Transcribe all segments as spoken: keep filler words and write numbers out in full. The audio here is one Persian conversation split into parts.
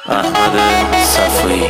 احمد صفایی.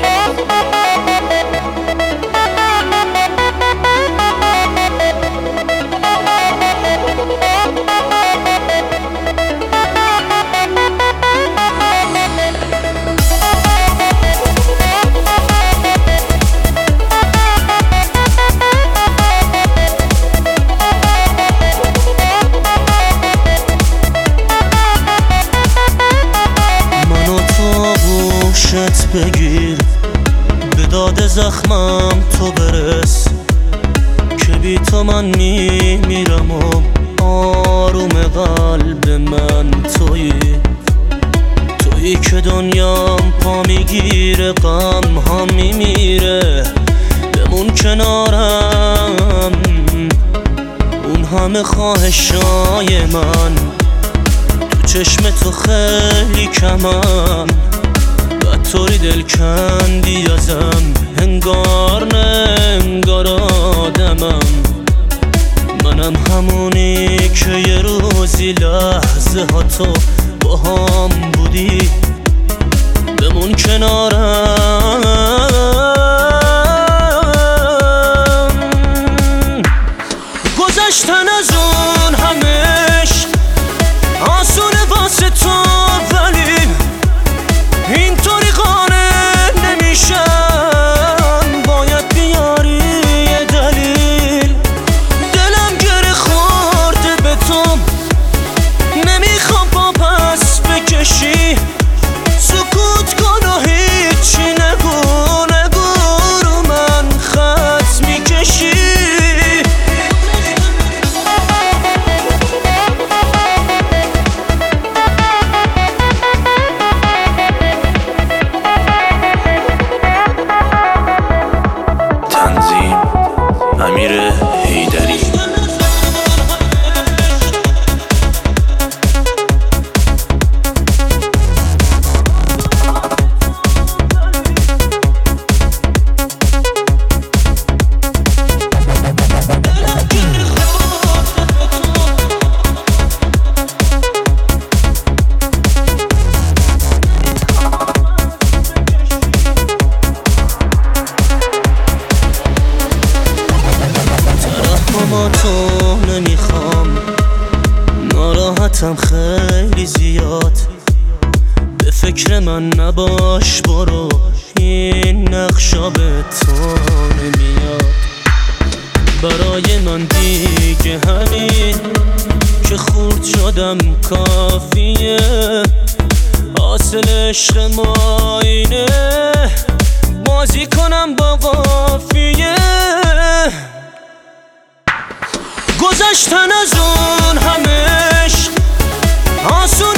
گوشت بگیر به داد زخمم تو برس که بی تو من میمیرم و آروم قلب من تویی تویی که دنیام پا میگیره غم ها میمیره بمون کنارم اون همه خواهشای من تو چشم تو خیلی کمم طوری دل کندی ازم انگار نه انگار آدمم منم همونی که یه روزی لحظه ها تو با هم بودی بمون کنارم گذشتن از اون همش آسونه واسه تو ولی اینطوری قانع نمیشم باید بیاری یه دلیل دلم گره خورده به تو نمیخوام با پس بکشی سکوت کن و هیچی نگو نگو رو من خط میکشی امیر حیدری. ما تو نمیخوام ناراحتم خیلی زیاد به فکر من نباش برو این نقشا به تو نمیاد برای من دیگه همین که خورد شدم کافیه حاصل عشق ما اینه بازی کنم با قافیه گذشتن از اون همش آسون